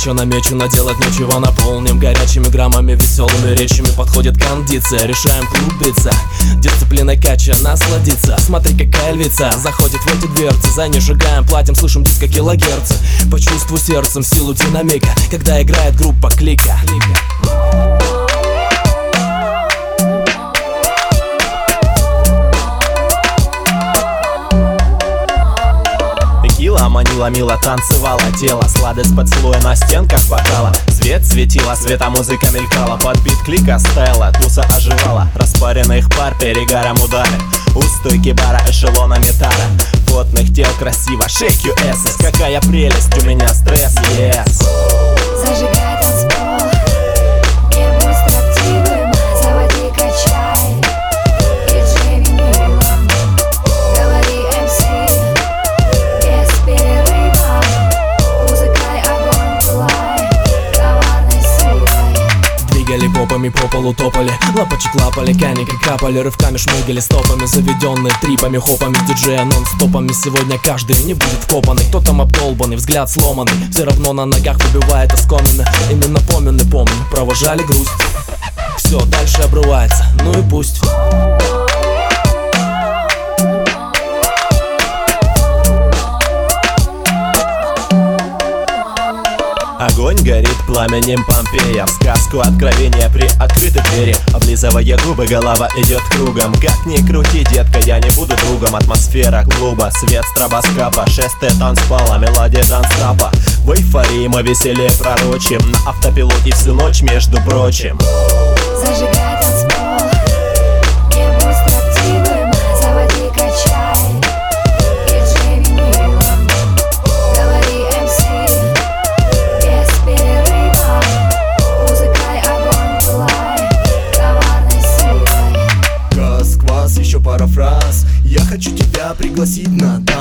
задачу намечу, но делать нечего. Наполним горячими граммами, веселыми речами. Подходит кондиция, решаем клубиться. Дисциплиной кача насладиться. Смотри, какая львица заходит в эти дверцы. За ней шагаем, платим, слышим диско килогерцы. Почувствуй сердцем силу динамика, когда играет группа Клика. Манила, мило танцевала тело. Сладость поцелуя на стенках бокала. Свет светила, музыка мелькала. Под бит Клика стайла, туса оживала. Распаренных пар перегаром удары. У стойки бара эшелонами тара. Потных тел красиво, shake your asses. Какая прелесть, у меня стресс, yes. Зажигай танцпол, не будь строптивым, заводи, качай. Диджей винилом, говори МС, без перерыва. Музыкой огонь пылай, коварной силой. Двигали попами, по полу топали, лапочек лапали, каники капали, рывками шмыгали стопами, заведенные трипами, хопами, диджея нон-стопами. Сегодня каждый не будет вкопанный, кто там обдолбанный, взгляд сломанный, все равно на ногах выбивает оскомины. Именно помню, провожали грусть. Все, дальше обрывается, ну и пусть. Огонь горит пламенем Помпея. В сказку откровения при открытой двери. Облизывая губы, голова идет кругом. Как ни крути, детка, я не буду другом. Атмосфера клуба, свет стробоскопа, шествие танцпола, мелодия данстрапа. В эйфории мы веселее пророчим. На автопилоте всю ночь, между прочим. Зажигай танцпол, не будь строптивым, заводи, качай. Диджей винилом, говори МС, без перерыва. Музыкой огонь пылай, коварной силой. Кас-квас, еще пара фраз. Я хочу тебя пригласить на